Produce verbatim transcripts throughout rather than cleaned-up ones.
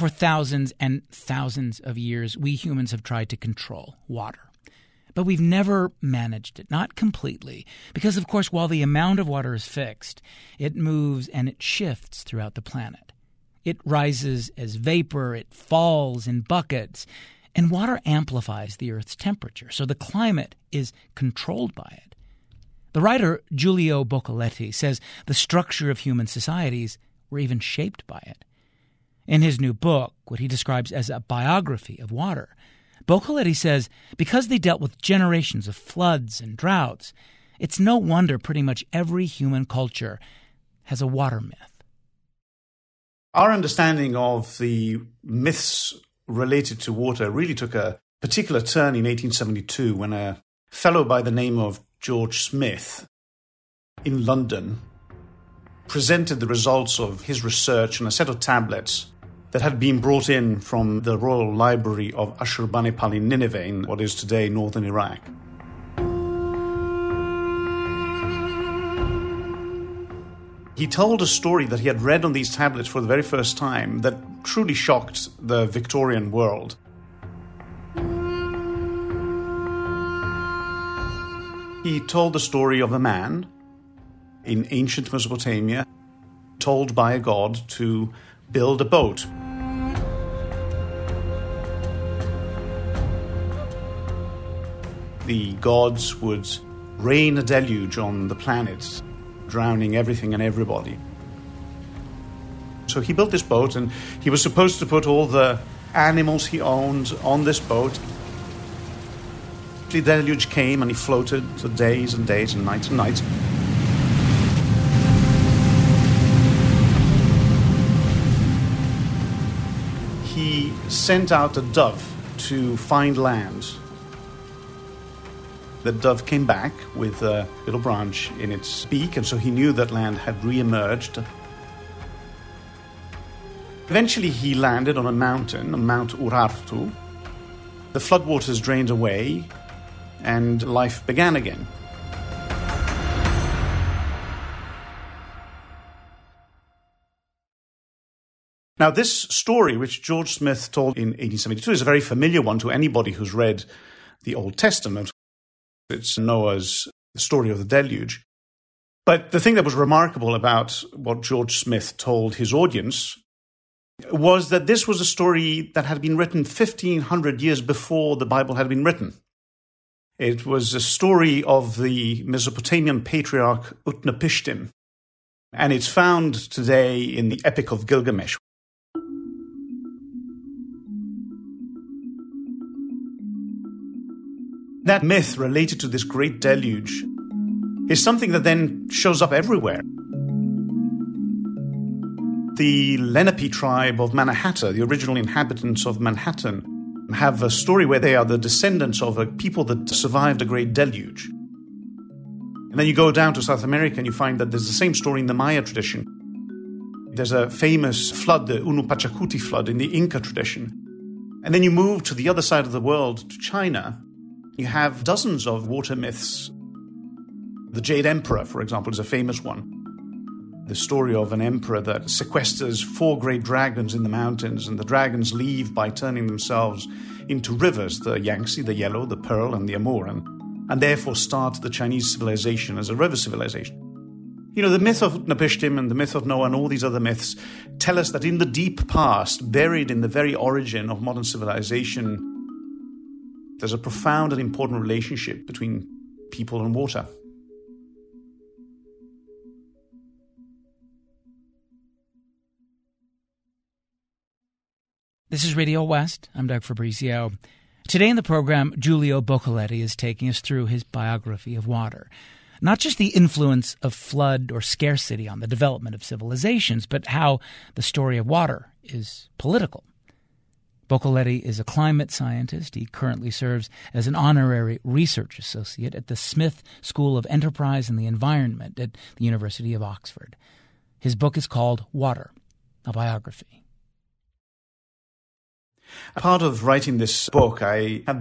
For thousands and thousands of years, we humans have tried to control water. But we've never managed it, not completely, because, of course, while the amount of water is fixed, it moves and it shifts throughout the planet. It rises as vapor, it falls in buckets, and water amplifies the Earth's temperature, so the climate is controlled by it. The writer Giulio Boccoletti says the structure of human societies were even shaped by it. In his new book, what he describes as a biography of water, Boccoletti says because they dealt with generations of floods and droughts, it's no wonder pretty much every human culture has a water myth. Our understanding of the myths related to water really took a particular turn in eighteen seventy-two when a fellow by the name of George Smith in London presented the results of his research on a set of tablets that had been brought in from the Royal Library of Ashurbanipal in Nineveh, in what is today northern Iraq. He told a story that he had read on these tablets for the very first time that truly shocked the Victorian world. He told the story of a man in ancient Mesopotamia told by a god to build a boat. The gods would rain a deluge on the planet, drowning everything and everybody. So he built this boat, and he was supposed to put all the animals he owned on this boat. The deluge came, and he floated for days and days and nights and nights. He sent out a dove to find land. The dove came back with a little branch in its beak, and so he knew that land had re-emerged. Eventually he landed on a mountain, Mount Urartu. The floodwaters drained away, and life began again. Now, this story, which George Smith told in eighteen seventy-two, is a very familiar one to anybody who's read the Old Testament. It's Noah's story of the deluge. But the thing that was remarkable about what George Smith told his audience was that this was a story that had been written fifteen hundred years before the Bible had been written. It was a story of the Mesopotamian patriarch Utnapishtim, and it's found today in the Epic of Gilgamesh. That myth related to this great deluge is something that then shows up everywhere. The Lenape tribe of Manahatta, the original inhabitants of Manhattan, have a story where they are the descendants of a people that survived a great deluge. And then you go down to South America and you find that there's the same story in the Maya tradition. There's a famous flood, the Unu Pachacuti flood in the Inca tradition. And then you move to the other side of the world, to China. You have dozens of water myths. The Jade Emperor, for example, is a famous one. The story of an emperor that sequesters four great dragons in the mountains, and the dragons leave by turning themselves into rivers, the Yangtze, the Yellow, the Pearl, and the Amur, and, and therefore start the Chinese civilization as a river civilization. You know, the myth of Utnapishtim and the myth of Noah and all these other myths tell us that in the deep past, buried in the very origin of modern civilization, there's a profound and important relationship between people and water. This is Radio West. I'm Doug Fabrizio. Today in the program, Giulio Boccoletti is taking us through his biography of water. Not just the influence of flood or scarcity on the development of civilizations, but how the story of water is political. Boccoletti is a climate scientist. He currently serves as an honorary research associate at the Smith School of Enterprise and the Environment at the University of Oxford. His book is called Water, a Biography. Part of writing this book, I had the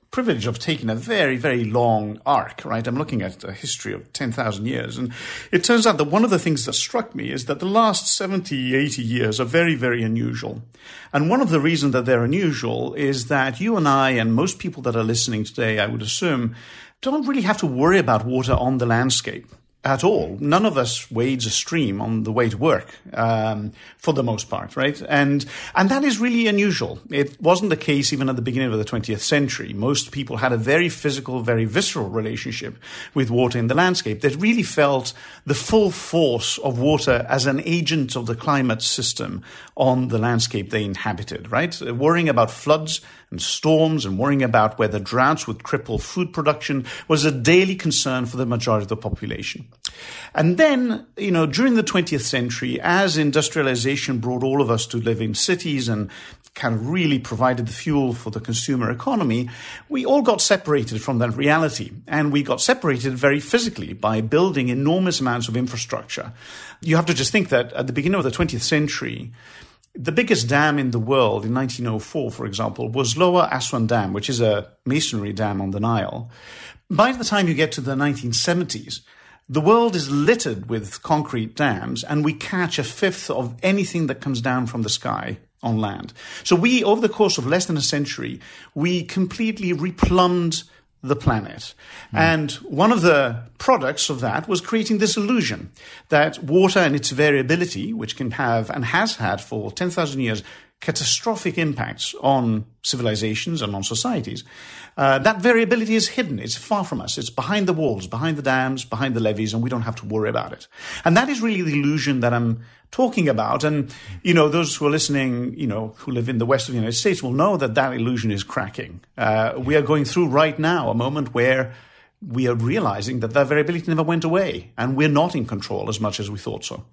privilege of taking a very, very long arc, right? I'm looking at a history of ten thousand years. And it turns out that one of the things that struck me is that the last seventy, eighty years are very, very unusual. And one of the reasons that they're unusual is that you and I and most people that are listening today, I would assume, don't really have to worry about water on the landscape at all. None of us wades a stream on the way to work, um, for the most part, right? And and that is really unusual. It wasn't the case even at the beginning of the twentieth century. Most people had a very physical, very visceral relationship with water in the landscape that really felt the full force of water as an agent of the climate system on the landscape they inhabited, right? Worrying about floods and storms and worrying about whether droughts would cripple food production was a daily concern for the majority of the population. And then, you know, during the twentieth century, as industrialization brought all of us to live in cities and kind of really provided the fuel for the consumer economy, we all got separated from that reality. And we got separated very physically by building enormous amounts of infrastructure. You have to just think that at the beginning of the twentieth century, the biggest dam in the world in nineteen oh four, for example, was Lower Aswan Dam, which is a masonry dam on the Nile. By the time you get to the nineteen seventies, the world is littered with concrete dams, and we catch a fifth of anything that comes down from the sky on land. So we, over the course of less than a century, we completely replumbed the planet. Mm. And one of the products of that was creating this illusion that water and its variability, which can have and has had for ten thousand years, catastrophic impacts on civilizations and on societies. Uh, that variability is hidden. It's far from us. It's behind the walls, behind the dams, behind the levees, and we don't have to worry about it. And that is really the illusion that I'm talking about. And, you know, those who are listening, you know, who live in the west of the United States will know that that illusion is cracking. Uh, we are going through right now a moment where we are realizing that that variability never went away, and we're not in control as much as we thought so.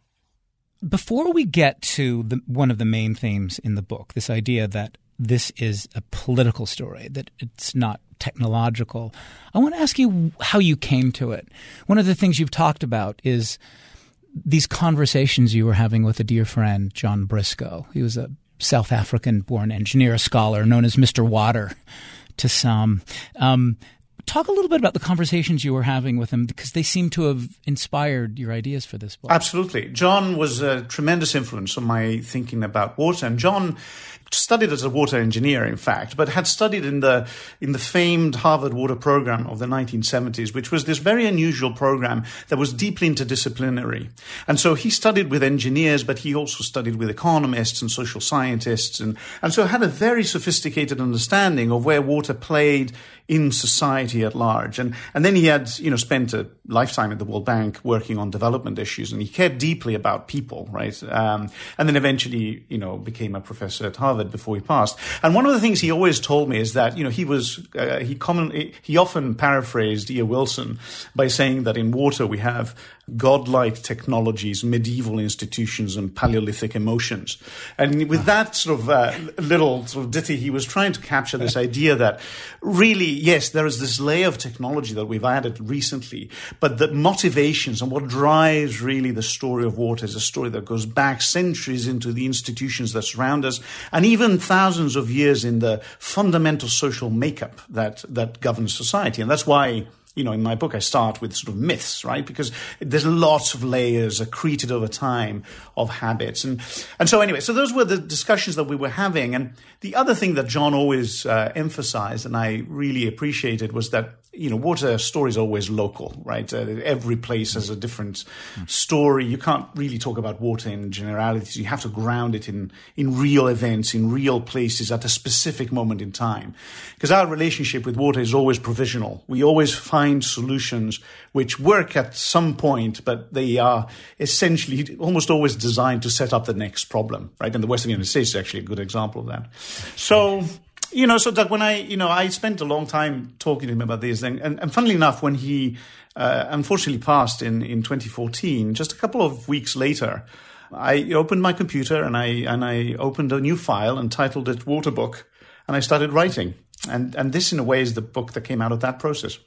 Before we get to the, one of the main themes in the book, this idea that this is a political story, that it's not technological, I want to ask you how you came to it. One of the things you've talked about is these conversations you were having with a dear friend, John Briscoe. He was a South African-born engineer, a scholar known as Mister Water to some. Um, Talk a little bit about the conversations you were having with him, because they seem to have inspired your ideas for this book. Absolutely. John was a tremendous influence on my thinking about water. And John studied as a water engineer, in fact, but had studied in the in the famed Harvard Water Program of the nineteen seventies, which was this very unusual program that was deeply interdisciplinary. And so he studied with engineers, but he also studied with economists and social scientists, and, and so had a very sophisticated understanding of where water played in society at large. And and then he had, you know, spent a lifetime at the World Bank working on development issues, and he cared deeply about people, right? Um, and then eventually, you know, became a professor at Harvard before he passed. And one of the things he always told me is that, you know, he was, uh, he commonly, he often paraphrased E O Wilson by saying that in water we have godlike technologies, medieval institutions, and Paleolithic emotions. And with that sort of uh, little sort of ditty, he was trying to capture this idea that really, yes, there is this layer of technology that we've added recently, but the motivations and what drives really the story of water is a story that goes back centuries into the institutions that surround us, and even thousands of years in the fundamental social makeup that, that governs society. And that's why, you know, in my book, I start with sort of myths, right? Because there's lots of layers accreted over time of habits. And and so anyway, so those were the discussions that we were having. And the other thing that John always uh, emphasized, and I really appreciated, was that, you know, water story is always local, right? Uh, every place has a different mm. story. You can't really talk about water in generalities. You have to ground it in, in real events, in real places at a specific moment in time. Because our relationship with water is always provisional. We always find solutions which work at some point, but they are essentially almost always designed to set up the next problem, right? And the Western United States is actually a good example of that. So, you know, so Doug, when I, you know, I spent a long time talking to him about these things. And, and funnily enough, when he uh, unfortunately passed in, in twenty fourteen, just a couple of weeks later, I opened my computer and I and I opened a new file and titled it Water Book, and I started writing. And and this, in a way, is the book that came out of that process.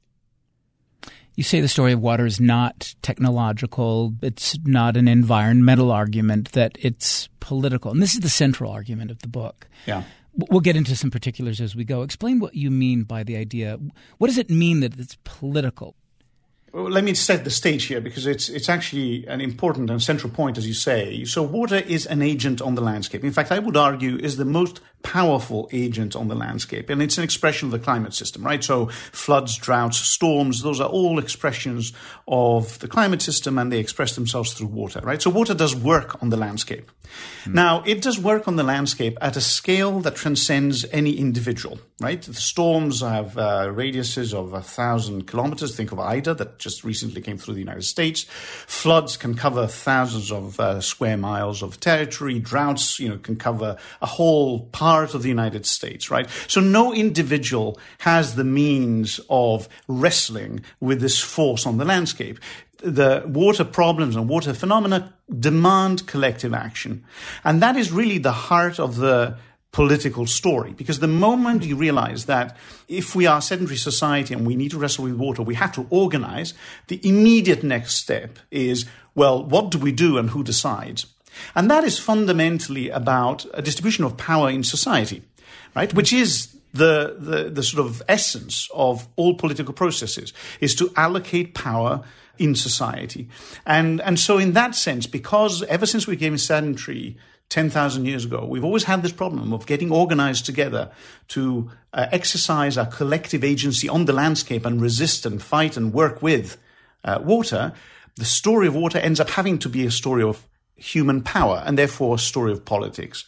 You say the story of water is not technological, it's not an environmental argument, that it's political. And this is the central argument of the book. Yeah. We'll get into some particulars as we go. Explain what you mean by the idea. What does it mean that it's political? Well, let me set the stage here, because it's it's actually an important and central point, as you say. So water is an agent on the landscape. In fact, I would argue is the most powerful agent on the landscape. And it's an expression of the climate system, right? So floods, droughts, storms, those are all expressions of the climate system, and they express themselves through water, right? So water does work on the landscape. Mm. Now, it does work on the landscape at a scale that transcends any individual, right? The storms have uh, radiuses of a thousand kilometers. Think of Ida, that just recently came through the United States. Floods can cover thousands of uh, square miles of territory. Droughts, you know, can cover a whole part of the United States, right? So no individual has the means of wrestling with this force on the landscape. The water problems and water phenomena demand collective action. And that is really the heart of the political story, because the moment you realize that if we are a sedentary society and we need to wrestle with water, we have to organize, the immediate next step is, well, what do we do and who decides? And that is fundamentally about a distribution of power in society, right? Which is the, the, the sort of essence of all political processes, is to allocate power in society. And, and so in that sense, because ever since we became sedentary ten thousand years ago, we've always had this problem of getting organized together to uh, exercise our collective agency on the landscape and resist and fight and work with uh, water. The story of water ends up having to be a story of human power, and therefore a story of politics.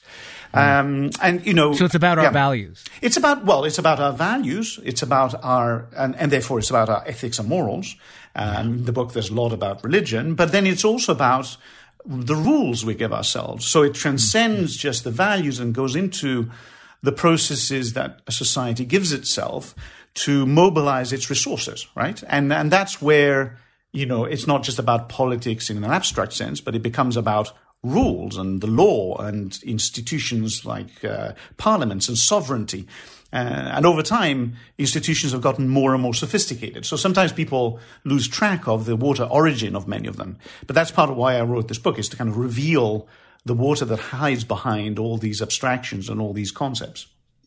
Um, and, you know, so it's about yeah, our values. It's about, well, it's about our values. It's about our, and, and therefore it's about our ethics and morals. Um, in the book, there's a lot about religion, but then it's also about the rules we give ourselves. So it transcends just the values and goes into the processes that a society gives itself to mobilize its resources, right? And, and that's where, you know, it's not just about politics in an abstract sense, but it becomes about rules and the law and institutions like uh, parliaments and sovereignty. Uh, and over time, institutions have gotten more and more sophisticated. So sometimes people lose track of the water origin of many of them. But that's part of why I wrote this book, is to kind of reveal the water that hides behind all these abstractions and all these concepts.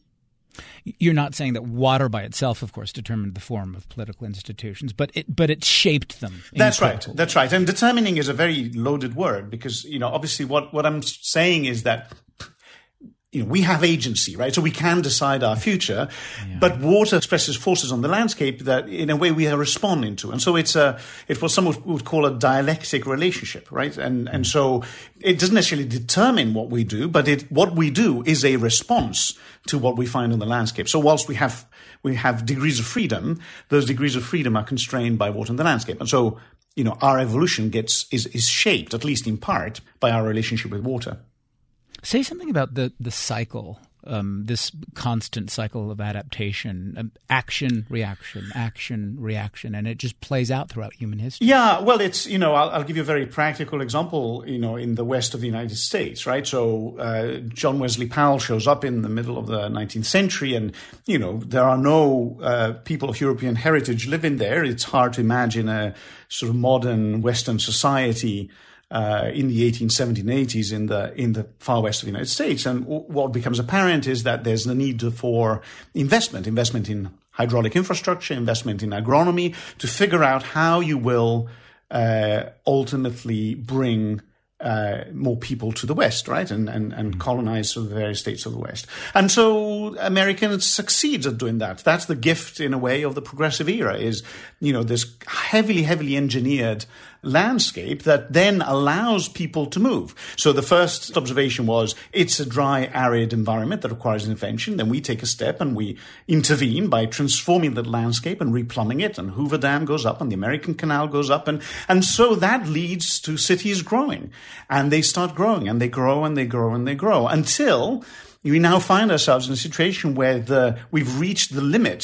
You're not saying that water by itself, of course, determined the form of political institutions, but it but it shaped them. That's right. That's right. And determining is a very loaded word, because, you know, obviously what, what I'm saying is that, you know, we have agency, right? So we can decide our future, yeah. But water expresses forces on the landscape that, in a way, we are responding to. And so it's a, it's what some would call a dialectic relationship, right? And, and so it doesn't necessarily determine what we do, but it, what we do is a response to what we find on the landscape. So whilst we have, we have degrees of freedom, those degrees of freedom are constrained by water in the landscape. And so, you know, our evolution gets, is, is shaped, at least in part, by our relationship with water. Say something about the, the cycle, um, this constant cycle of adaptation, um, action, reaction, action, reaction, and it just plays out throughout human history. Yeah, well, it's, you know, I'll, I'll give you a very practical example, you know, in the west of the United States, right? So uh, John Wesley Powell shows up in the middle of the nineteenth century, and, you know, there are no uh, people of European heritage living there. It's hard to imagine a sort of modern Western society Uh, in the eighteen seventies and eighties in the in the far west of the United States. And w- what becomes apparent is that there's the need for investment, investment in hydraulic infrastructure, investment in agronomy, to figure out how you will uh, ultimately bring uh, more people to the West, right, and and, and colonize the various states of the West. And so Americans succeed at doing that. That's the gift, in a way, of the progressive era, is, you know, this heavily, heavily engineered landscape that then allows people to move. So the first observation was, it's a dry, arid environment that requires intervention. Then we take a step and we intervene by transforming the landscape and replumbing it, and Hoover Dam goes up and the American Canal goes up, and and so that leads to cities growing, and they start growing and they grow and they grow and they grow until we now find ourselves in a situation where the we've reached the limits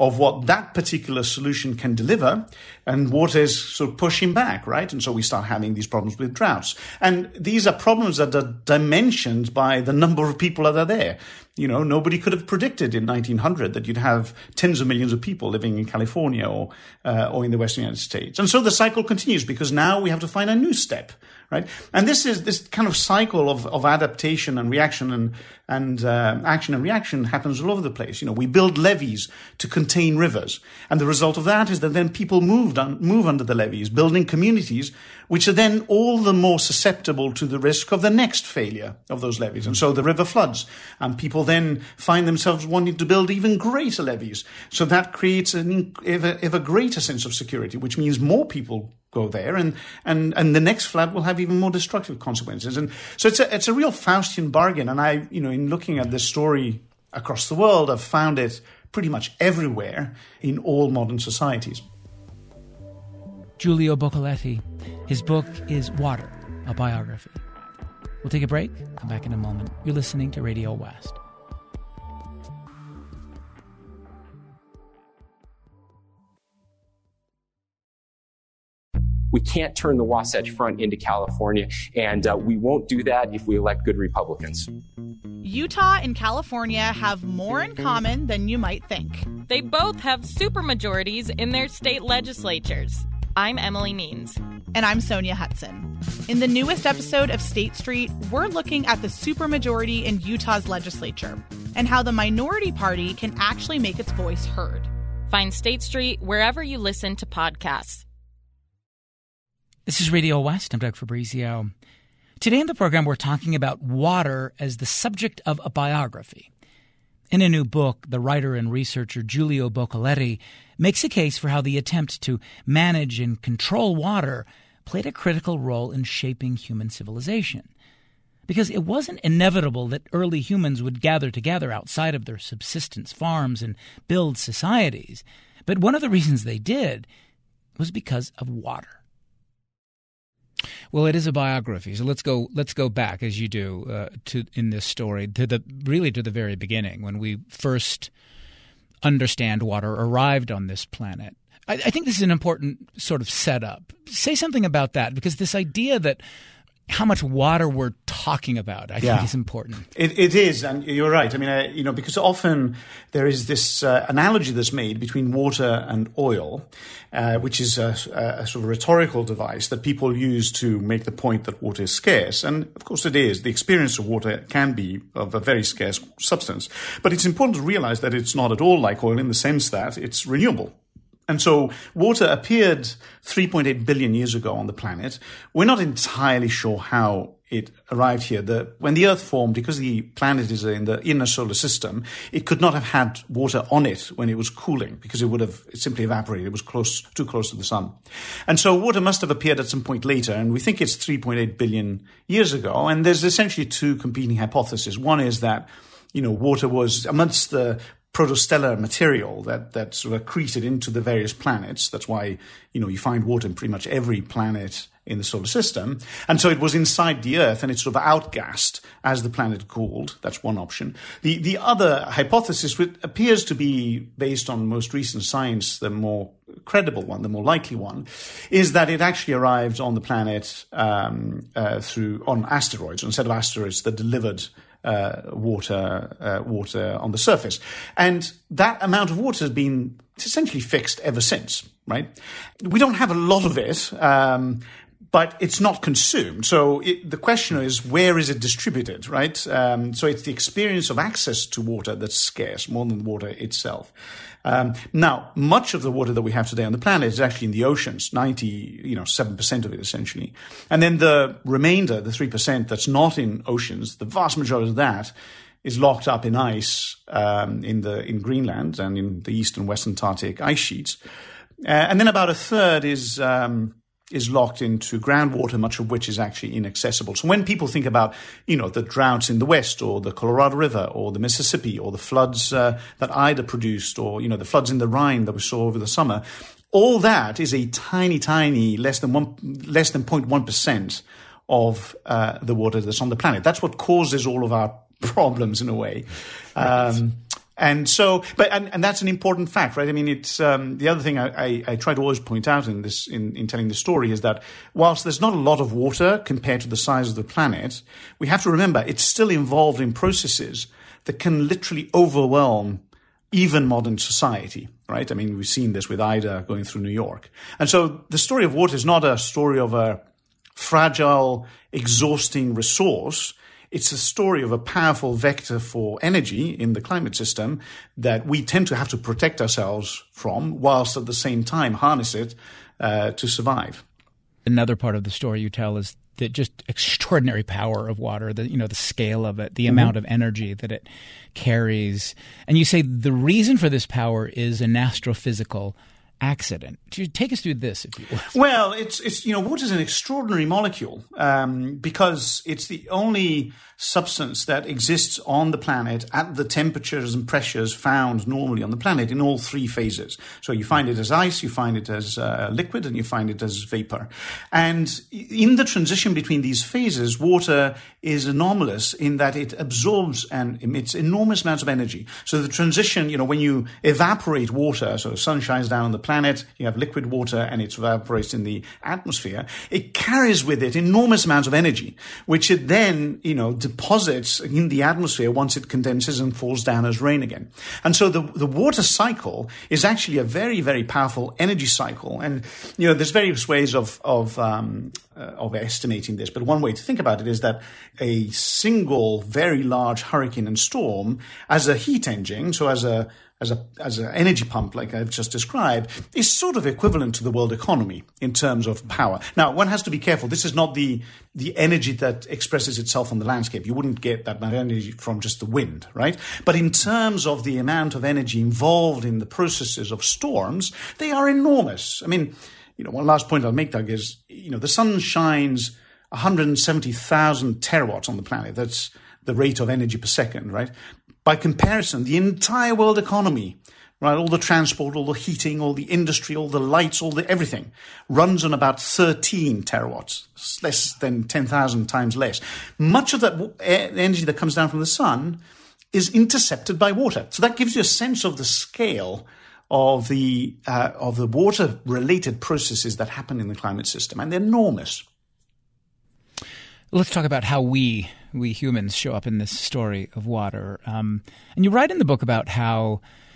of what that particular solution can deliver, and water is sort of pushing back, right? And so we start having these problems with droughts. And these are problems that are dimensioned by the number of people that are there. You know, nobody could have predicted in nineteen hundred that you'd have tens of millions of people living in California or uh, or in the Western United States. And so the cycle continues, because now we have to find a new step, right? And this is this kind of cycle of, of adaptation and reaction and and uh, action and reaction happens all over the place. You know, we build levees to contain rivers, and the result of that is that then people moved on, move under the levees, building communities which are then all the more susceptible to the risk of the next failure of those levees. And so the river floods, and people then find themselves wanting to build even greater levees. So that creates an ever, ever greater sense of security, which means more people go there, and, and, and the next flood will have even more destructive consequences. And so it's a, it's a real Faustian bargain. And I, you know, in looking at this story across the world, I've found it pretty much everywhere in all modern societies. Giulio Bocoletti. His book is Water, a biography. We'll take a break, come back in a moment. You're listening to Radio West. We can't turn the Wasatch Front into California, and uh, we won't do that if we elect good Republicans. Utah and California have more in common than you might think. They both have supermajorities in their state legislatures. I'm Emily Means. And I'm Sonia Hudson. In the newest episode of State Street, we're looking at the supermajority in Utah's legislature and how the minority party can actually make its voice heard. Find State Street wherever you listen to podcasts. This is Radio West. I'm Doug Fabrizio. Today in the program, we're talking about water as the subject of a biography. In a new book, the writer and researcher Giulio Bocoletti makes a case for how the attempt to manage and control water played a critical role in shaping human civilization. Because it wasn't inevitable that early humans would gather together outside of their subsistence farms and build societies. But one of the reasons they did was because of water. Well, it is a biography, so let's go. Let's go back, as you do, uh, to in this story, to the really to the very beginning, when we first understand water arrived on this planet. I, I think this is an important sort of setup. Say something about that, because this idea that how much water we're talking about, I yeah. think is important. It, it is, and you're right. I mean, uh, you know, because often there is this uh, analogy that's made between water and oil, uh, which is a, a sort of rhetorical device that people use to make the point that water is scarce. And of course it is. The experience of water can be of a very scarce substance. But it's important to realize that it's not at all like oil in the sense that it's renewable. And so water appeared three point eight billion years ago on the planet. We're not entirely sure how it arrived here. The, when the Earth formed, because the planet is in the inner solar system, it could not have had water on it when it was cooling, because it would have simply evaporated. It was close, too close to the sun. And so water must have appeared at some point later, and we think it's three point eight billion years ago. And there's essentially two competing hypotheses. One is that, you know, water was amongst the protostellar material that, that sort of accreted into the various planets. That's why, you know, you find water in pretty much every planet in the solar system. And so it was inside the Earth, and it sort of outgassed as the planet cooled. That's one option. The the other hypothesis, which appears to be based on most recent science, the more credible one, the more likely one, is that it actually arrived on the planet um, uh, through on asteroids, instead of asteroids that delivered Uh, water, uh, water on the surface. And that amount of water has been essentially fixed ever since, right? We don't have a lot of it, um, but it's not consumed. So it, the question is, where is it distributed, right? Um, so it's the experience of access to water that's scarce, more than water itself. Um, now, much of the water that we have today on the planet is actually in the oceans, ninety, you know, seven percent of it essentially. And then the remainder, the three percent that's not in oceans, the vast majority of that is locked up in ice, um, in the, in Greenland and in the East and West Antarctic ice sheets. Uh, and then about a third is, um, is locked into groundwater, much of which is actually inaccessible. So when people think about, you know, the droughts in the West, or the Colorado River, or the Mississippi, or the floods uh, that Ida produced, or, you know, the floods in the Rhine that we saw over the summer, all that is a tiny, tiny, less than one, less than zero point one percent of uh, the water that's on the planet. That's what causes all of our problems in a way. Um, And so, but and, and that's an important fact, right? I mean, it's um, the other thing I, I, I try to always point out in this in, in telling the story is that whilst there's not a lot of water compared to the size of the planet, we have to remember it's still involved in processes that can literally overwhelm even modern society, right? I mean, we've seen this with Ida going through New York. And so the story of water is not a story of a fragile, exhausting resource. It's a story of a powerful vector for energy in the climate system that we tend to have to protect ourselves from, whilst at the same time harness it uh, to survive. Another part of the story you tell is the just extraordinary power of water, the you know the scale of it, the mm-hmm. amount of energy that it carries. And you say the reason for this power is an astrophysical accident. Take us through this, if you will. Well, it's it's you know water is an extraordinary molecule um, because it's the only substance that exists on the planet at the temperatures and pressures found normally on the planet in all three phases. So you find it as ice, you find it as uh, liquid, and you find it as vapor. And in the transition between these phases, water is anomalous in that it absorbs and emits enormous amounts of energy. So the transition, you know, when you evaporate water, so the sun shines down on the planet, you have liquid water and it evaporates in the atmosphere, it carries with it enormous amounts of energy, which it then, you know, deposits in the atmosphere once it condenses and falls down as rain again. And so the, the water cycle is actually a very, very powerful energy cycle. And, you know, there's various ways of, of, um, uh, of estimating this. But one way to think about it is that a single very large hurricane and storm as a heat engine, so as a as a as an energy pump, like I've just described, is sort of equivalent to the world economy in terms of power. Now, one has to be careful. This is not the the energy that expresses itself on the landscape. You wouldn't get that much energy from just the wind, right? But in terms of the amount of energy involved in the processes of storms, they are enormous. I mean, you know, one last point I'll make, Doug, is, you know, the sun shines one hundred seventy thousand terawatts on the planet. That's the rate of energy per second, right? By comparison, the entire world economy, right, all the transport, all the heating, all the industry, all the lights, all the everything, runs on about thirteen terawatts, less than ten thousand times less. Much of that energy that comes down from the sun is intercepted by water. So that gives you a sense of the scale of the uh, of the water-related processes that happen in the climate system, and they're enormous. Let's talk about how we, we humans, show up in this story of water. Um, and you write in the book about how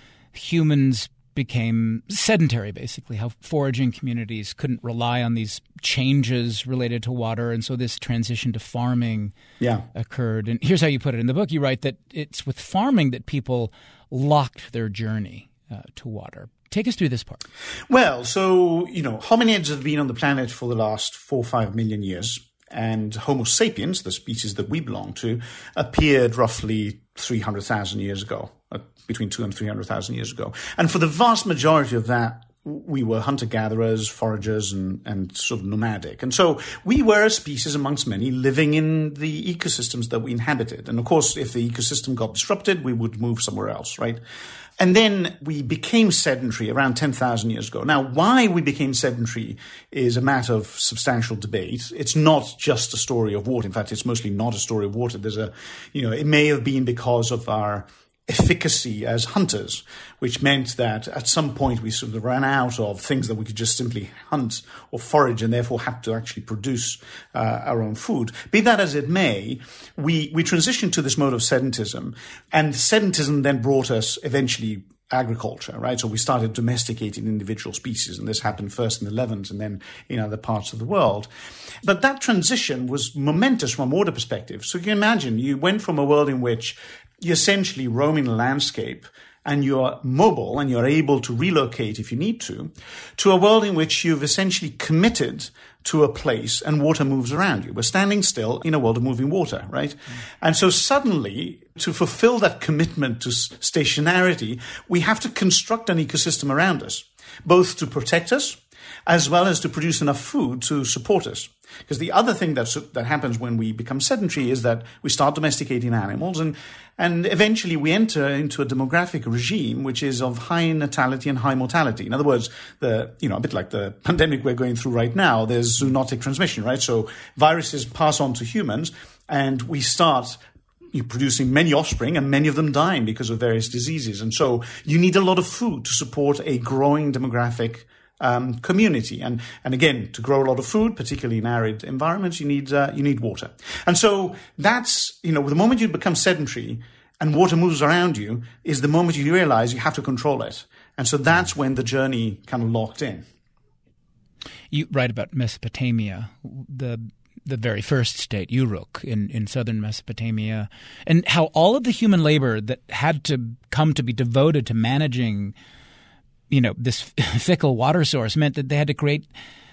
humans became sedentary, basically, how foraging communities couldn't rely on these changes related to water. And so this transition to farming yeah. occurred. And here's how you put it in the book. You write that it's with farming that people locked their journey uh, to water. Take us through this part. Well, so, you know, hominids have been on the planet for the last four or five million years. And Homo sapiens, the species that we belong to, appeared roughly three hundred thousand years ago, uh, between two and three hundred thousand years ago. And for the vast majority of that, we were hunter-gatherers, foragers, and, and sort of nomadic. And so we were a species amongst many living in the ecosystems that we inhabited. And of course, if the ecosystem got disrupted, we would move somewhere else, right? And then we became sedentary around ten thousand years ago. Now, why we became sedentary is a matter of substantial debate. It's not just a story of water. In fact, it's mostly not a story of water. There's a, you know, it may have been because of our efficacy as hunters, which meant that at some point we sort of ran out of things that we could just simply hunt or forage and therefore had to actually produce uh, our own food. Be that as it may, we, we transitioned to this mode of sedentism, and sedentism then brought us eventually agriculture, right? So we started domesticating individual species, and this happened first in the Levant and then in other parts of the world. But that transition was momentous from a water perspective. So you can imagine you went from a world in which you essentially roam in a landscape and you're mobile and you're able to relocate if you need to, to a world in which you've essentially committed to a place and water moves around you. We're standing still in a world of moving water, right? Mm. And so suddenly, to fulfill that commitment to stationarity, we have to construct an ecosystem around us, both to protect us as well as to produce enough food to support us. Because the other thing that's, that happens when we become sedentary is that we start domesticating animals, and, and eventually we enter into a demographic regime which is of high natality and high mortality. In other words, the you know a bit like the pandemic we're going through right now, there's zoonotic transmission, right? So viruses pass on to humans, and we start you're producing many offspring, and many of them dying because of various diseases. And so you need a lot of food to support a growing demographic um, community. And and again, to grow a lot of food, particularly in arid environments, you need uh, you need water. And so that's, you know, the moment you become sedentary and water moves around you is the moment you realize you have to control it. And so that's when the journey kind of locked in. You write about Mesopotamia, the the very first state, Uruk, in, in southern Mesopotamia, and how all of the human labor that had to come to be devoted to managing, you know, this fickle water source meant that they had to create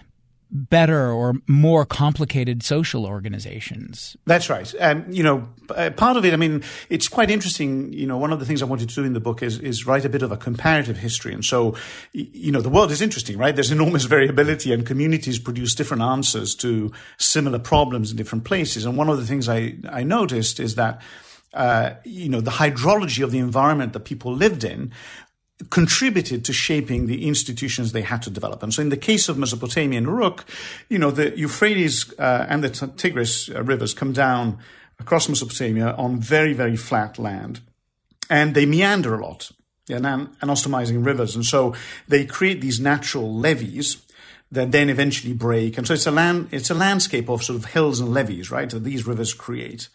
better or more complicated social organizations. That's right. And, you know, part of it, I mean, it's quite interesting. You know, one of the things I wanted to do in the book is, is write a bit of a comparative history. And so, you know, the world is interesting, right? There's enormous variability, and communities produce different answers to similar problems in different places. And one of the things I, I noticed is that, uh, you know, the hydrology of the environment that people lived in contributed to shaping the institutions they had to develop. And so in the case of Mesopotamia and Uruk, you know, the Euphrates uh, and the Tigris uh, rivers come down across Mesopotamia on very, very flat land. And they meander a lot, yeah, and anostomizing rivers. And so they create these natural levees that then eventually break. And so it's a land, it's a landscape of sort of hills and levees, right, that these rivers create.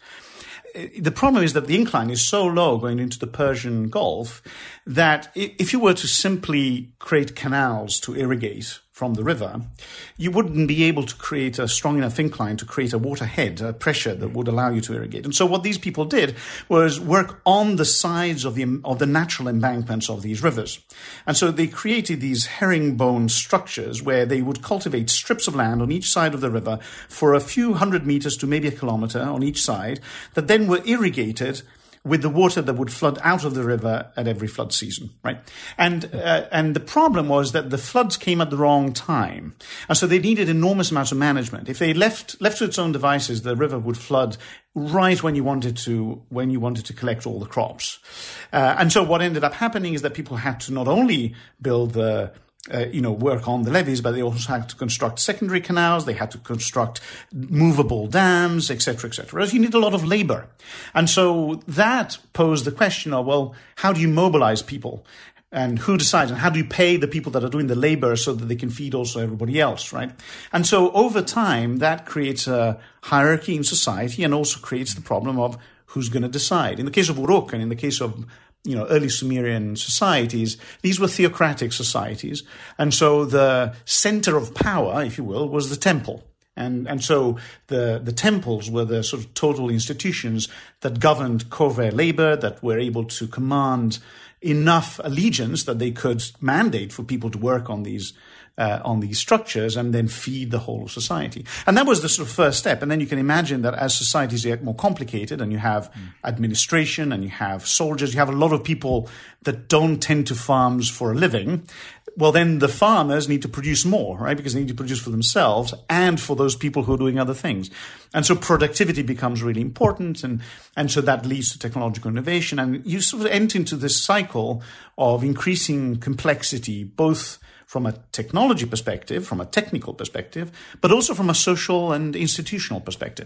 The problem is that the incline is so low going into the Persian Gulf that if you were to simply create canals to irrigate from the river, you wouldn't be able to create a strong enough incline to create a waterhead, a pressure that would allow you to irrigate. And so what these people did was work on the sides of the of the natural embankments of these rivers. And so they created these herringbone structures where they would cultivate strips of land on each side of the river for a few hundred meters to maybe a kilometer on each side that then were irrigated with the water that would flood out of the river at every flood season, right? And uh, and the problem was that the floods came at the wrong time. And so they needed enormous amounts of management. If they left left to its own devices, the river would flood right when you wanted to when you wanted to collect all the crops. Uh, and so what ended up happening is that people had to not only build the Uh, you know, work on the levees, but they also had to construct secondary canals. They had to construct movable dams, et cetera, et cetera. You need a lot of labor. And so that posed the question of, well, how do you mobilize people? And who decides? And how do you pay the people that are doing the labor so that they can feed also everybody else, right? And so over time, that creates a hierarchy in society and also creates the problem of who's going to decide. In the case of Uruk and in the case of you know, early Sumerian societies, these were theocratic societies. And so the center of power, if you will, was the temple. And and so the, the temples were the sort of total institutions that governed covert labor, that were able to command enough allegiance that they could mandate for people to work on these Uh, on these structures and then feed the whole of society. And that was the sort of first step. And then you can imagine that as societies get more complicated and you have mm. administration and you have soldiers, you have a lot of people that don't tend to farms for a living, well, then the farmers need to produce more, right? Because they need to produce for themselves and for those people who are doing other things. And so productivity becomes really important. And, and so that leads to technological innovation. And you sort of enter into this cycle of increasing complexity, both from a technology perspective, from a technical perspective, but also from a social and institutional perspective.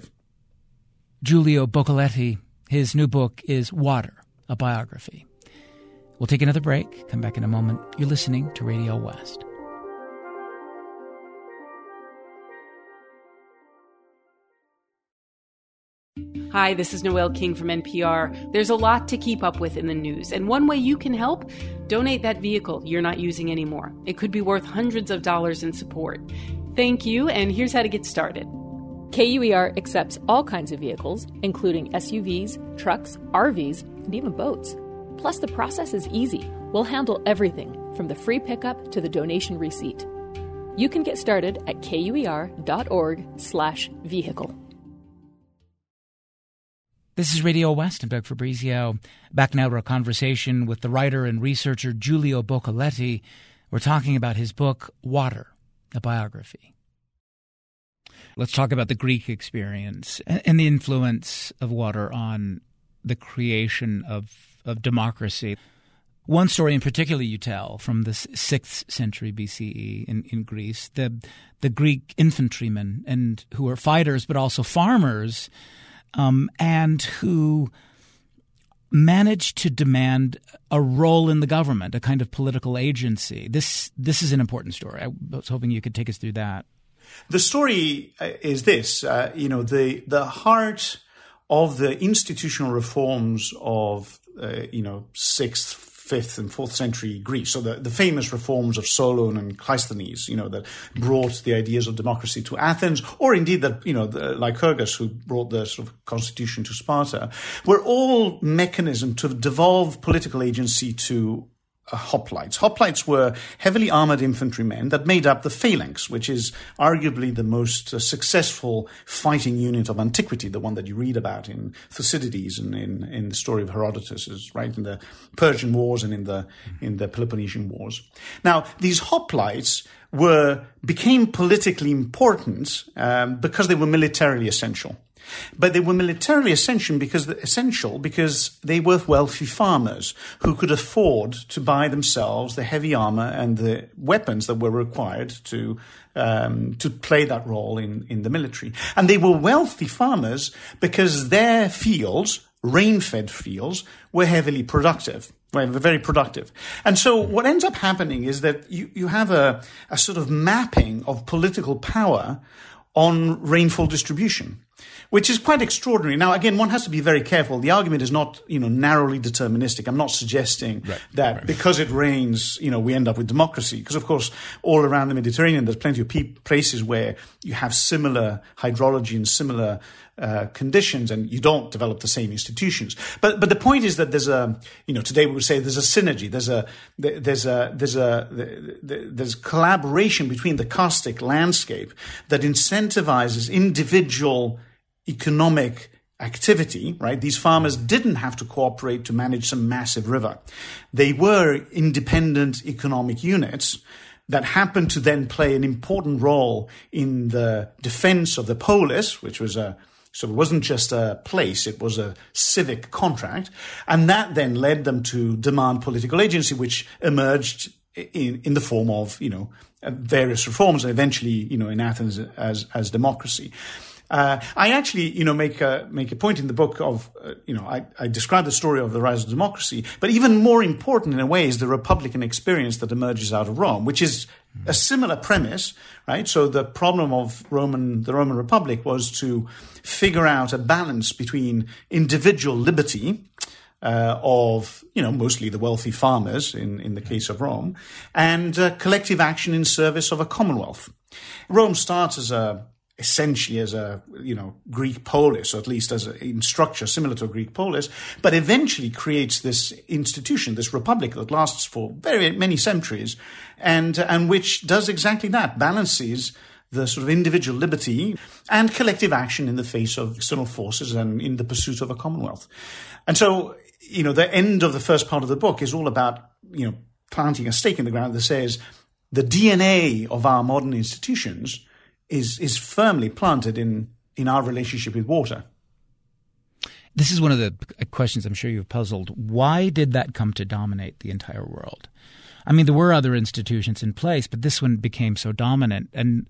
Giulio Boccoletti, his new book is Water, a Biography. We'll take another break, come back in a moment. You're listening to Radio West. Hi, this is Noelle King from N P R. There's a lot to keep up with in the news, and one way you can help, donate that vehicle you're not using anymore. It could be worth hundreds of dollars in support. Thank you, and here's how to get started. K U E R accepts all kinds of vehicles, including S U Vs, trucks, R Vs, and even boats. Plus, the process is easy. We'll handle everything, from the free pickup to the donation receipt. You can get started at kuer.org slash vehicle. This is Radio West. I'm Doug Fabrizio. Back now to our conversation with the writer and researcher Giulio Boccoletti. We're talking about his book, Water, a Biography. Let's talk about the Greek experience and the influence of water on the creation of, of democracy. One story in particular you tell from the sixth century B C E in, in Greece, the the Greek infantrymen and who were fighters but also farmers, Um, and who managed to demand a role in the government, a kind of political agency. This this is an important story. I was hoping you could take us through that. The story is this, uh, you know, the the heart of the institutional reforms of, uh, you know, sixth, fifth and fourth century Greece. So the, the famous reforms of Solon and Cleisthenes, you know, that brought the ideas of democracy to Athens, or indeed that, you know, the, Lycurgus, who brought the sort of constitution to Sparta, were all mechanisms to devolve political agency to Uh, hoplites. Hoplites were heavily armored infantrymen that made up the phalanx, which is arguably the most uh, successful fighting unit of antiquity, the one that you read about in Thucydides and in, in the story of Herodotus, is right in the Persian Wars and in the in the Peloponnesian Wars. Now, these hoplites were became politically important um, because they were militarily essential. But they were militarily essential because, essential because they were wealthy farmers who could afford to buy themselves the heavy armor and the weapons that were required to um, to play that role in, in the military. And they were wealthy farmers because their fields, rain-fed fields, were heavily productive. Well, very productive. And so what ends up happening is that you, you have a, a sort of mapping of political power on rainfall distribution, which is quite extraordinary. Now, again, one has to be very careful. The argument is not, you know, narrowly deterministic. I'm not suggesting right, that right. because it rains, you know, we end up with democracy. Because, of course, all around the Mediterranean, there's plenty of pe- places where you have similar hydrology and similar uh, conditions, and you don't develop the same institutions. But but the point is that there's a, you know, today we would say there's a synergy. There's a there's a there's a there's collaboration between the karstic landscape that incentivizes individual economic activity, right? These farmers didn't have to cooperate to manage some massive river. They were independent economic units that happened to then play an important role in the defense of the polis, which was a, so it wasn't just a place, it was a civic contract. And that then led them to demand political agency, which emerged in, in the form of, you know, various reforms and eventually, you know, in Athens as, as democracy. Uh, I actually, you know, make a make a point in the book of, uh, you know, I, I describe the story of the rise of democracy, but even more important in a way is the Republican experience that emerges out of Rome, which is a similar premise, right? So the problem of Roman the Roman Republic was to figure out a balance between individual liberty uh, of, you know, mostly the wealthy farmers in, in the case of Rome, and uh, collective action in service of a commonwealth. Rome starts as a essentially as a, you know, Greek polis, or at least as a, in structure similar to a Greek polis, but eventually creates this institution, this republic that lasts for very many centuries, and and which does exactly that, balances the sort of individual liberty and collective action in the face of external forces and in the pursuit of a commonwealth. And so, you know, the end of the first part of the book is all about, you know, planting a stake in the ground that says the D N A of our modern institutions is is firmly planted in, in our relationship with water. This is one of the questions I'm sure you've puzzled. Why did that come to dominate the entire world? I mean, there were other institutions in place, but this one became so dominant. And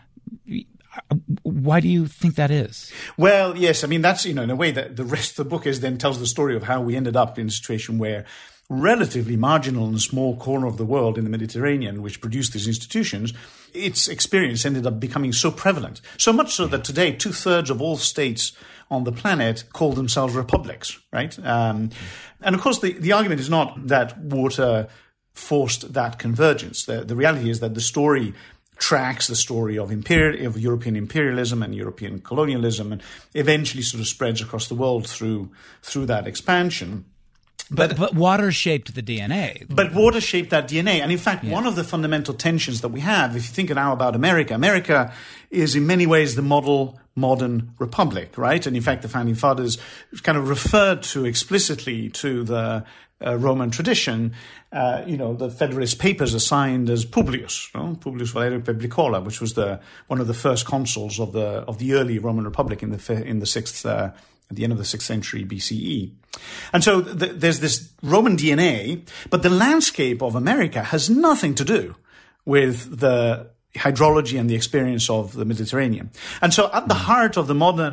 why do you think that is? Well, yes, I mean, that's, you know, in a way that the rest of the book is then tells the story of how we ended up in a situation where relatively marginal and small corner of the world in the Mediterranean, which produced these institutions, its experience ended up becoming so prevalent. So much so that today, two-thirds of all states on the planet call themselves republics, right? Um, and of course, the, the argument is not that water forced that convergence. The, the reality is that the story tracks the story of imperial, of European imperialism and European colonialism, and eventually sort of spreads across the world through through that expansion. But, but but water shaped the D N A. But water shaped that D N A. And in fact, yeah. one of the fundamental tensions that we have, if you think now about America, America is in many ways the model modern republic, right? And in fact, the founding fathers kind of referred to explicitly to the uh, Roman tradition. Uh, you know, the Federalist Papers are signed as Publius, you know, Publius Valerius Publicola, which was the one of the first consuls of the of the early Roman Republic in the in the sixth uh, at the end of the sixth century B C E. And so th- there's this Roman D N A, but the landscape of America has nothing to do with the hydrology and the experience of the Mediterranean. And so at the heart of the modern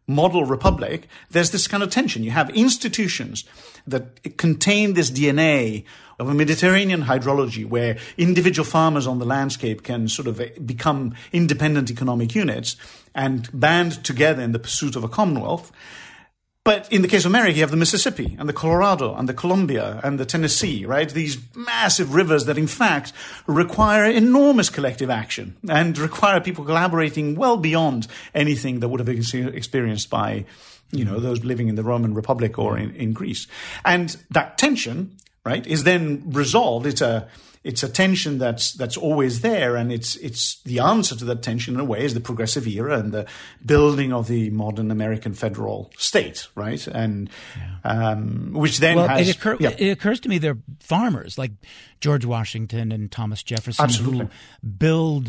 model republic, there's this kind of tension. You have institutions that contain this D N A of a Mediterranean hydrology where individual farmers on the landscape can sort of become independent economic units and band together in the pursuit of a commonwealth. But in the case of America, you have the Mississippi and the Colorado and the Columbia and the Tennessee, right? These massive rivers that, in fact, require enormous collective action and require people collaborating well beyond anything that would have been experienced by, you know, those living in the Roman Republic or in, in Greece. And that tension, right, is then resolved. It's a It's a tension that's that's always there, and it's it's the answer to that tension in a way is the progressive era and the building of the modern American federal state, right? And yeah. um, which then well, has it, occur, yeah. it occurs to me they're farmers like George Washington and Thomas Jefferson Absolutely. who build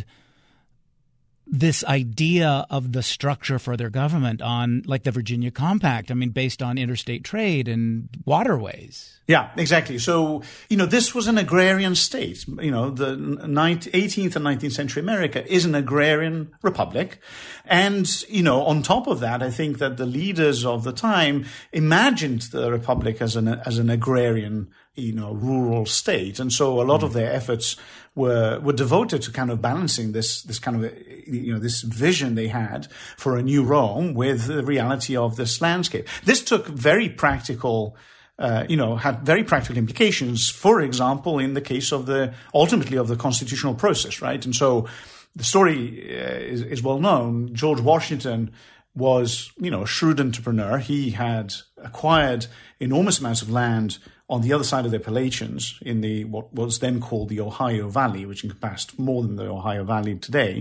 this idea of the structure for their government on, like the Virginia Compact, I mean, based on interstate trade and waterways. Yeah, exactly. So, you know, this was an agrarian state. You know, the eighteenth and nineteenth century America is an agrarian republic. And, you know, on top of that, I think that the leaders of the time imagined the republic as an, as an agrarian, you know, rural state. And so a lot mm. of their efforts were were devoted to kind of balancing this this kind of, you know, this vision they had for a new Rome with the reality of this landscape. This took very practical Uh, you know, had very practical implications, for example, in the case of the, ultimately of the constitutional process, right? And so the story uh, is, is well known. George Washington was, you know, a shrewd entrepreneur. He had acquired enormous amounts of land on the other side of the Appalachians in the what was then called the Ohio Valley, which encompassed more than the Ohio Valley today.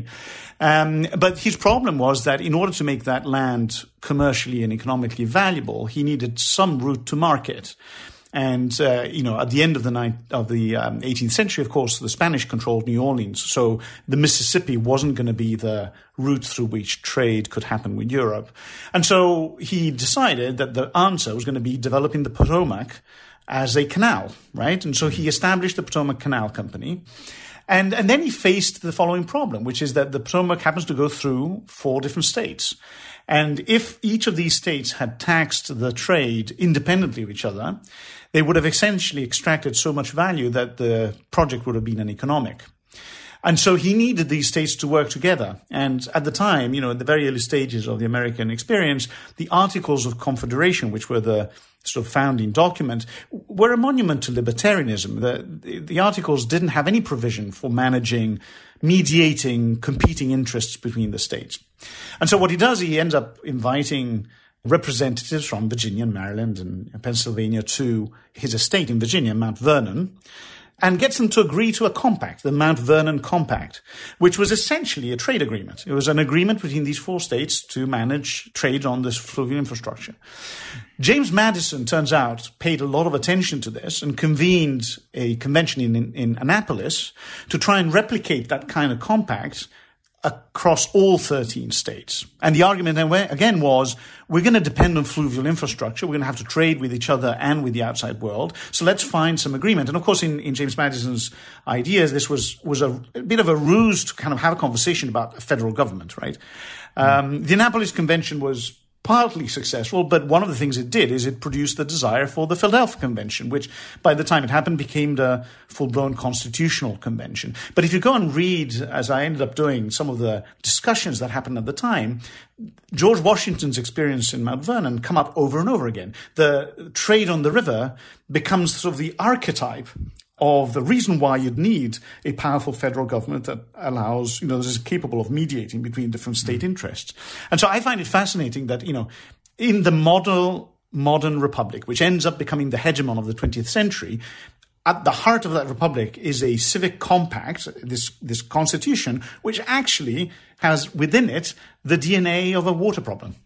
Um, but his problem was that in order to make that land commercially and economically valuable, he needed some route to market. And, uh, you know, at the end of the ninth, of the um, eighteenth century, of course, the Spanish controlled New Orleans. So the Mississippi wasn't going to be the route through which trade could happen with Europe. And so he decided that the answer was going to be developing the Potomac as a canal, right? And so he established the Potomac Canal Company. And, and then he faced the following problem, which is that the Potomac happens to go through four different states. And if each of these states had taxed the trade independently of each other, they would have essentially extracted so much value that the project would have been uneconomic. And so he needed these states to work together. And at the time, you know, at the very early stages of the American experience, the Articles of Confederation, which were the sort of founding document, were a monument to libertarianism. The, the, the Articles didn't have any provision for managing, mediating competing interests between the states. And so what he does, he ends up inviting representatives from Virginia and Maryland and Pennsylvania to his estate in Virginia, Mount Vernon, and gets them to agree to a compact, the Mount Vernon Compact, which was essentially a trade agreement. It was an agreement between these four states to manage trade on this fluvial infrastructure. James Madison, turns out, paid a lot of attention to this and convened a convention in, in, in Annapolis to try and replicate that kind of compact across all thirteen states. And the argument, again, was we're going to depend on fluvial infrastructure. We're going to have to trade with each other and with the outside world. So let's find some agreement. And of course, in, in James Madison's ideas, this was, was a, a bit of a ruse to kind of have a conversation about a federal government, right? Um, the Annapolis Convention was partly successful, but one of the things it did is it produced the desire for the Philadelphia Convention, which by the time it happened became the full-blown constitutional convention. But if you go and read, as I ended up doing, some of the discussions that happened at the time, George Washington's experience in Mount Vernon come up over and over again. The trade on the river becomes sort of the archetype of the reason why you'd need a powerful federal government that allows, you know, is capable of mediating between different state mm. interests. And so I find it fascinating that, you know, in the model modern republic, which ends up becoming the hegemon of the twentieth century, at the heart of that republic is a civic compact, this, this constitution, which actually has within it the D N A of a water problem.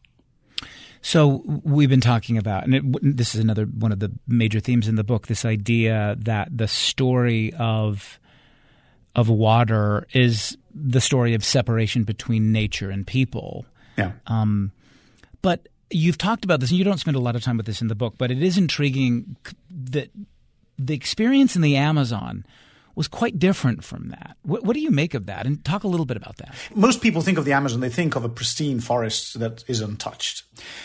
So we've been talking about, and it, this is another one of the major themes in the book, this idea that the story of of water is the story of separation between nature and people. Yeah. Um, but you've talked about this, and you don't spend a lot of time with this in the book, but it is intriguing that the experience in the Amazon was quite different from that. What, what do you make of that? And talk a little bit about that. Most people think of the Amazon, they think of a pristine forest that is untouched.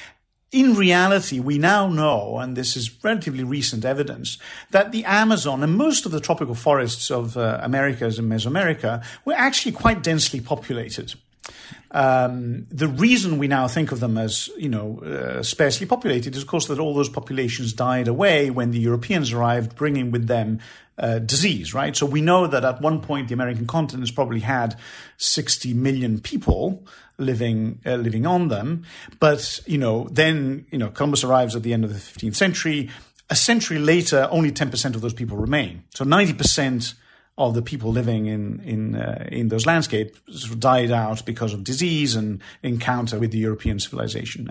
In reality, we now know, and this is relatively recent evidence, that the Amazon and most of the tropical forests of uh, Americas and Mesoamerica were actually quite densely populated. Um, the reason we now think of them as, you know, uh, sparsely populated is, of course, that all those populations died away when the Europeans arrived, bringing with them uh, disease, right? So we know that at one point the American continent has probably had sixty million people living uh, living on them. But, you know, then, you know, Columbus arrives at the end of the fifteenth century. A century later, only ten percent of those people remain. So ninety percent of the people living in in uh, in those landscapes died out because of disease and encounter with the European civilization.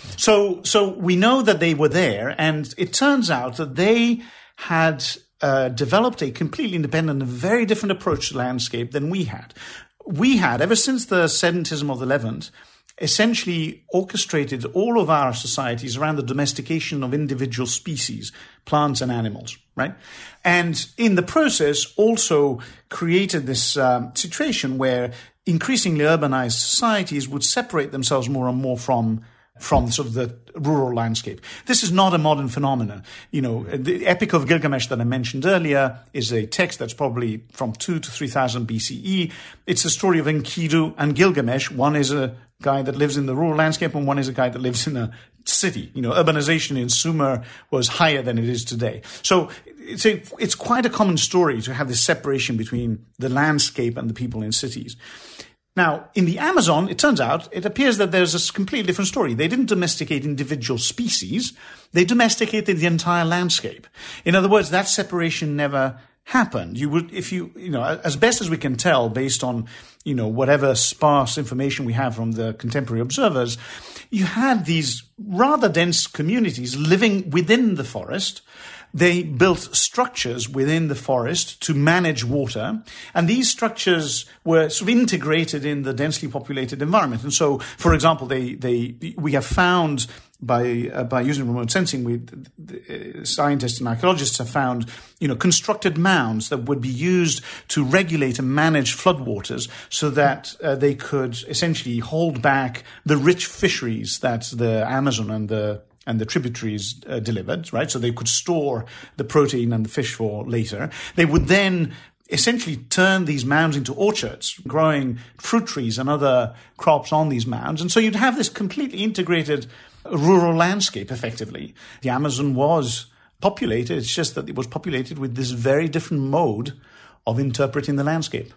So so we know that they were there, and it turns out that they had uh, developed a completely independent and very different approach to landscape than we had. We had, ever since the sedentism of the Levant, essentially orchestrated all of our societies around the domestication of individual species, plants and animals, right? And in the process also created this um, situation where increasingly urbanized societies would separate themselves more and more from from sort of the rural landscape. This is not a modern phenomenon. You know, the Epic of Gilgamesh that I mentioned earlier is a text that's probably from two to three thousand B C E. It's the story of Enkidu and Gilgamesh. One is a guy that lives in the rural landscape and one is a guy that lives in a city. You know, urbanization in Sumer was higher than it is today. So it's a, it's quite a common story to have this separation between the landscape and the people in cities. Now, in the Amazon, it turns out, it appears that there's a completely different story. They didn't domesticate individual species. They domesticated the entire landscape. In other words, that separation never happened. You would, if you, you know, as best as we can tell based on, you know, whatever sparse information we have from the contemporary observers, you had these rather dense communities living within the forest. They built structures within the forest to manage water, and these structures were sort of integrated in the densely populated environment. And so, for example, they they we have found by uh, by using remote sensing, we uh, scientists and archaeologists have found, you know, constructed mounds that would be used to regulate and manage floodwaters, so that uh, they could essentially hold back the rich fisheries that the Amazon and the and the tributaries uh, delivered, right? So they could store the protein and the fish for later. They would then essentially turn these mounds into orchards, growing fruit trees and other crops on these mounds. And so you'd have this completely integrated rural landscape, effectively. The Amazon was populated. It's just that it was populated with this very different mode of interpreting the landscape.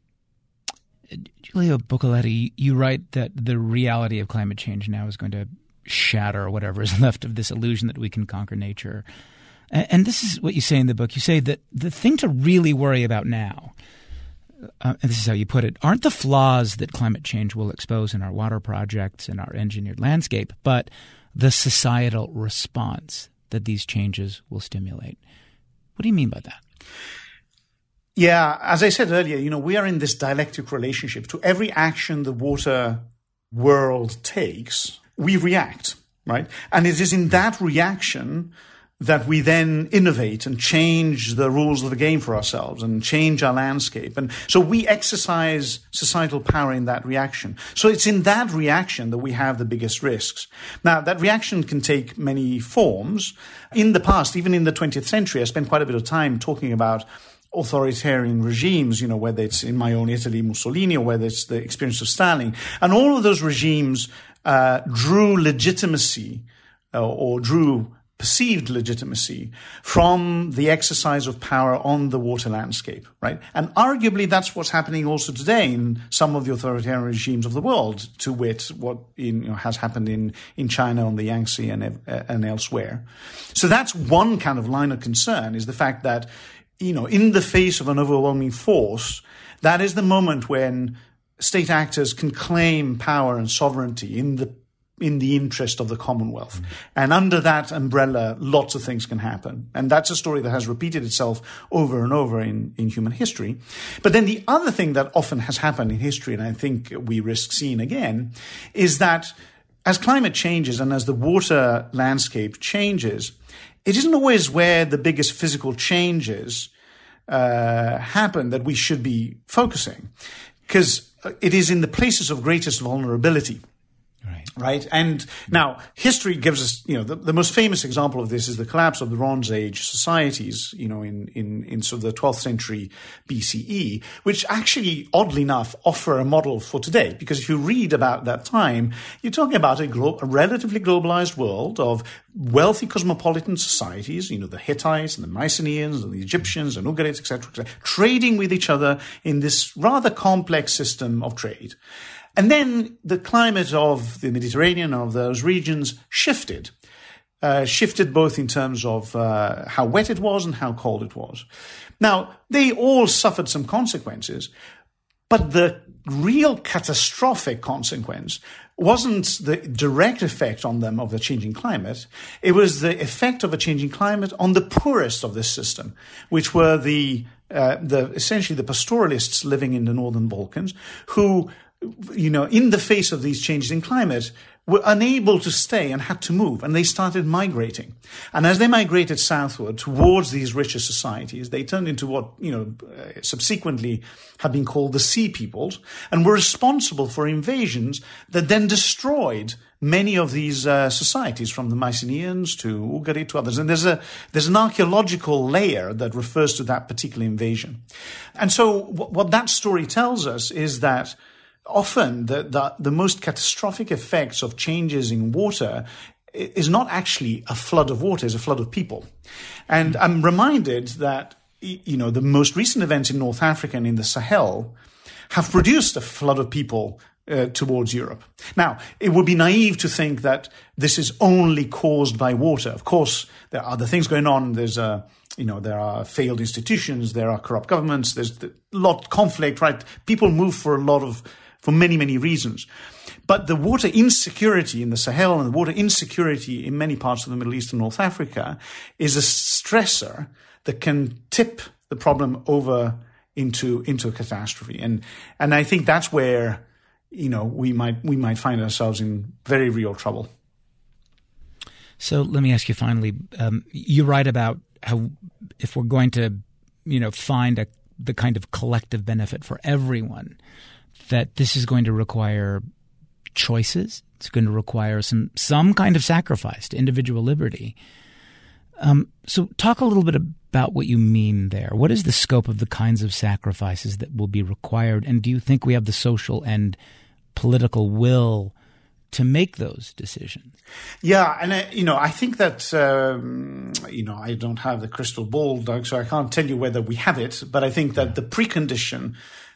Giulio Bocoletti, you write that the reality of climate change now is going to shatter whatever is left of this illusion that we can conquer nature. And this is what you say in the book. You say that the thing to really worry about now, uh, and this is how you put it, aren't the flaws that climate change will expose in our water projects and our engineered landscape, but the societal response that these changes will stimulate. What do you mean by that? Yeah, as I said earlier, you know, we are in this dialectic relationship. To every action the water world takes, we react, right? And it is in that reaction that we then innovate and change the rules of the game for ourselves and change our landscape. And so we exercise societal power in that reaction. So it's in that reaction that we have the biggest risks. Now, that reaction can take many forms. In the past, even in the twentieth century, I spent quite a bit of time talking about authoritarian regimes, you know, whether it's in my own Italy, Mussolini, or whether it's the experience of Stalin. And all of those regimes uh, drew legitimacy uh, or drew perceived legitimacy from the exercise of power on the water landscape, right? And arguably that's what's happening also today in some of the authoritarian regimes of the world, to wit, what in, you know, has happened in, in China on the Yangtze and, uh, and elsewhere. So that's one kind of line of concern, is the fact that, you know, in the face of an overwhelming force, that is the moment when state actors can claim power and sovereignty in the in the interest of the Commonwealth. Mm-hmm. And under that umbrella, lots of things can happen. And that's a story that has repeated itself over and over in, in human history. But then the other thing that often has happened in history, and I think we risk seeing again, is that as climate changes and as the water landscape changes, it isn't always where the biggest physical change is uh, happen that we should be focusing, because it is in the places of greatest vulnerability. Right. Right. And now history gives us, you know, the, the most famous example of this is the collapse of the Bronze Age societies, you know, in, in, in sort of the twelfth century B C E, which actually, oddly enough, offer a model for today. Because if you read about that time, you're talking about a, glo- a relatively globalized world of wealthy cosmopolitan societies, you know, the Hittites and the Mycenaeans and the Egyptians and Ugarites, et cetera, et cetera, trading with each other in this rather complex system of trade. And then the climate of the Mediterranean, of those regions, shifted. Uh, shifted both in terms of uh, how wet it was and how cold it was. Now, they all suffered some consequences, but the real catastrophic consequence wasn't the direct effect on them of the changing climate. It was the effect of a changing climate on the poorest of this system, which were the, uh, the essentially the pastoralists living in the northern Balkans, who, you know, in the face of these changes in climate, were unable to stay and had to move, and they started migrating. And as they migrated southward towards these richer societies, they turned into what, you know, uh, subsequently have been called the Sea Peoples, and were responsible for invasions that then destroyed many of these uh, societies, from the Mycenaeans to Ugarit to others. And there's a there's an archaeological layer that refers to that particular invasion. And so w- what that story tells us is that often the, the, the most catastrophic effects of changes in water is not actually a flood of water, it's a flood of people. And I'm reminded that, you know, the most recent events in North Africa and in the Sahel have produced a flood of people uh, towards Europe. Now, it would be naive to think that this is only caused by water. Of course, there are other things going on. There's a You know, there are failed institutions, there are corrupt governments, there's a lot of conflict, right? People move for a lot of for many, many reasons. But the water insecurity in the Sahel and the water insecurity in many parts of the Middle East and North Africa is a stressor that can tip the problem over into into a catastrophe. And and I think that's where, you know, we might we might find ourselves in very real trouble. So let me ask you finally, um, you write about how if we're going to, you know, find a, the kind of collective benefit for everyone, that this is going to require choices. It's going to require some some kind of sacrifice to individual liberty. Um, so talk a little bit about what you mean there. What is the scope of the kinds of sacrifices that will be required? And do you think we have the social and political will to make those decisions? Yeah, and, uh, you know, I think that, um, you know, I don't have the crystal ball, Doug, so I can't tell you whether we have it, but I think that the precondition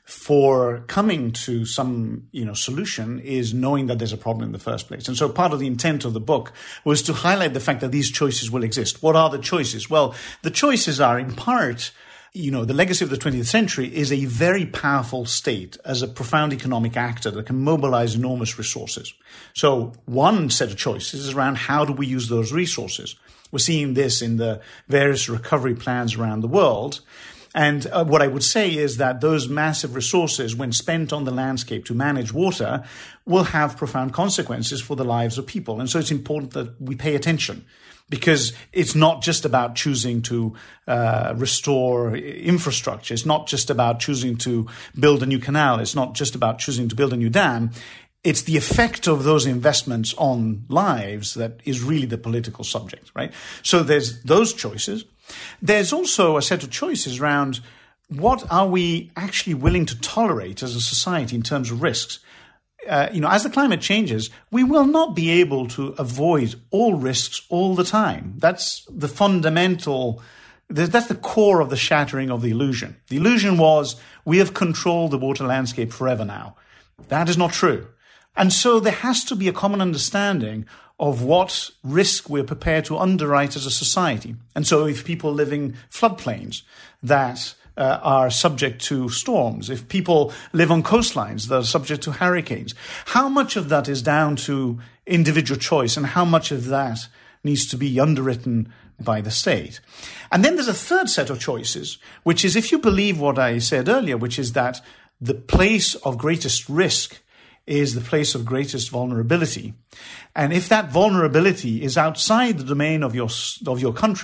for coming to some, you know, solution is knowing that there's a problem in the first place. And so part of the intent of the book was to highlight the fact that these choices will exist. What are the choices? Well, the choices are in part, you know, the legacy of the twentieth century is a very powerful state as a profound economic actor that can mobilize enormous resources. So one set of choices is around how do we use those resources? We're seeing this in the various recovery plans around the world. And uh, what I would say is that those massive resources, when spent on the landscape to manage water, will have profound consequences for the lives of people. And so it's important that we pay attention, because it's not just about choosing to uh, restore infrastructure. It's not just about choosing to build a new canal. It's not just about choosing to build a new dam. It's the effect of those investments on lives that is really the political subject, right? So there's those choices. There's also a set of choices around what are we actually willing to tolerate as a society in terms of risks. Uh, you know, as the climate changes, we will not be able to avoid all risks all the time. That's the fundamental, that's the core of the shattering of the illusion. The illusion was we have controlled the water landscape forever now. That is not true. And so there has to be a common understanding of what risk we're prepared to underwrite as a society. And so if people live in floodplains that uh, are subject to storms, if people live on coastlines that are subject to hurricanes, how much of that is down to individual choice and how much of that needs to be underwritten by the state? And then there's a third set of choices, which is if you believe what I said earlier, which is that the place of greatest risk is the place of greatest vulnerability. And if that vulnerability is outside the domain of your of your country,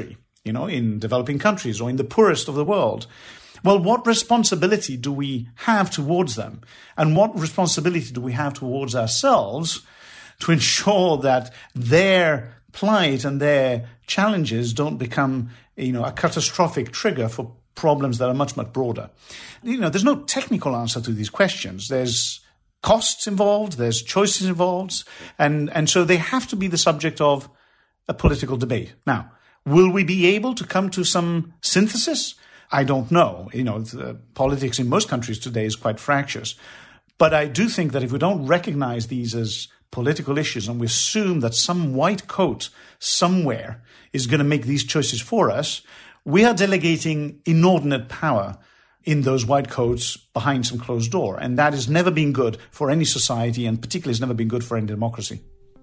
you know, in developing countries or in the poorest of the world. Well, what responsibility do we have towards them? And what responsibility do we have towards ourselves to ensure that their plight and their challenges don't become, you know, a catastrophic trigger for problems that are much, much broader? You know, there's no technical answer to these questions. There's costs involved, there's choices involved, and, and so they have to be the subject of a political debate. Now, will we be able to come to some synthesis? I don't know. You know, the politics in most countries today is quite fractious. But I do think that if we don't recognize these as political issues and we assume that some white coat somewhere is going to make these choices for us, we are delegating inordinate power in those white coats behind some closed door. And that has never been good for any society, and particularly has never been good for any democracy.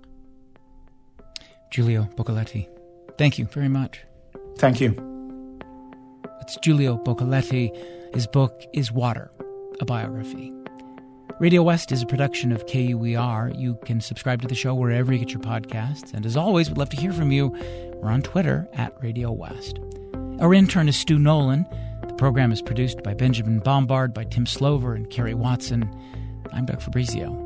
Giulio Boccaletti, thank you very much. Thank you. It's Giulio Boccaletti. His book is Water, a biography. Radio West is a production of K U E R. You can subscribe to the show wherever you get your podcasts. And as always, we'd love to hear from you. We're on Twitter at Radio West. Our intern is Stu Nolan. The program is produced by Benjamin Bombard, by Tim Slover and Kerry Watson. I'm Doug Fabrizio.